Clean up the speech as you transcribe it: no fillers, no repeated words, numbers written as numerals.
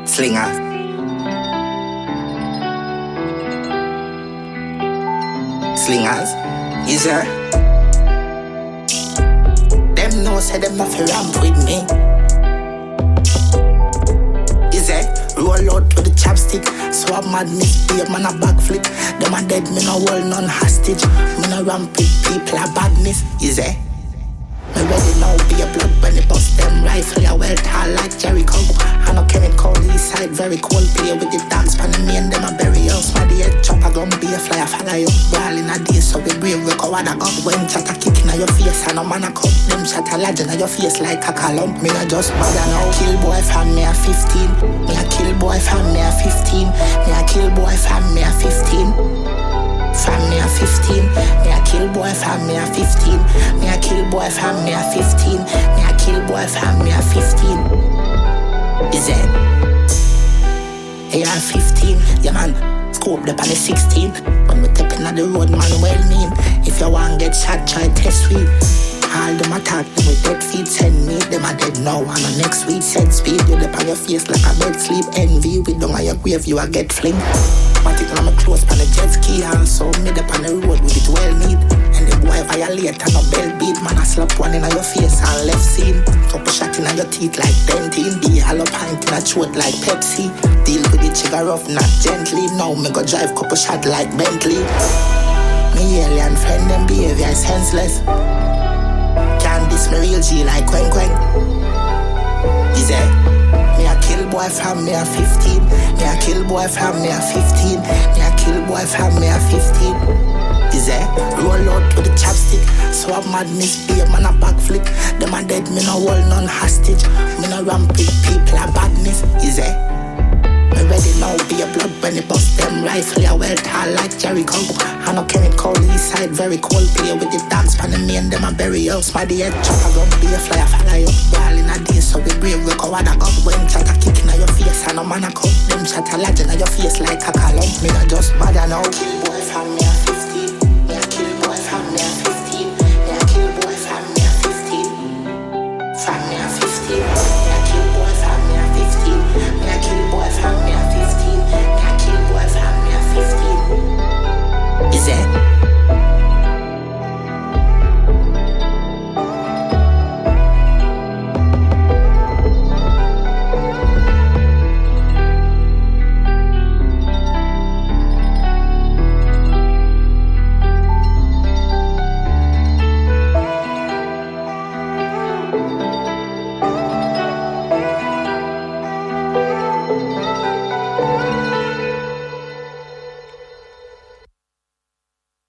Slingers. Slingers. Is there? Them know say them not fi ramp with me. Is there? Roll out with the chapstick. So a madness, be a man a backflip. Them a dead, me no hold none hostage. Me no ramp with people a badness. Is there? Me ready now, be a blood when they bust them rifle. I well tall like Jericho. I no chemical, east side very cold. Play with the dogs, pan me and them a bury us. My dear chopper gun be a flyer, follow you. Ball in a day, so we brave, we go what I got. When chatter kicking on your face, and no man a cup. Them chatter legend on your face like a column. Me a just bother now. Kill boy from me a 15. Me a kill boy from me a 15. Me a kill boy from me a 15. From me a 15, me a kill boy from me a 15. Me a kill boy from me a 15. Me a kill boy from me a 15. Is it? Hey, I'm 15, yeah man. Scope up on the 16. When we tapping on the road, man, well mean. If you want get shot, try test weed. All them attack them with dead feet, send me. Them are dead now, and the next week set speed. You dip on your face like a bed sleep. Envy with down on your grave, you a get fling. But it on my clothes on the jet ski. Also made up on the road with it well neat. And the boy violate and no bell beat. Man I slap one in your face and left scene. Couple shot in your teeth like dentin. The hollow pint in a throat like Pepsi. Deal with the trigger rough, not gently. Now me go drive couple shot like Bentley. Me alien friend, them behavior is senseless. Can't diss me real G like Quen Quen. Is it? Me a kill boy from me a 15. Me a kill boy from me a 15. Me a kill boy from me a 15. Is it? Roll out with the chapstick. So a madness be a man a backflip. Them a dead, me no hold none hostage. Me no ramp with people a badness. Is it? Me ready now, be a blood when they bust them rifle. I well tall like Jericho. I no chemical, east side very cold. Play with the dogs, pan me and them a bury us. My dear chopper gun be a flyer, follow you. Ball in a day, so we brave, we go what I got. When chatter kicking on your face, and no man a cup. Them chatter legend on your face like a column. Me no just bother now. Kill boy from me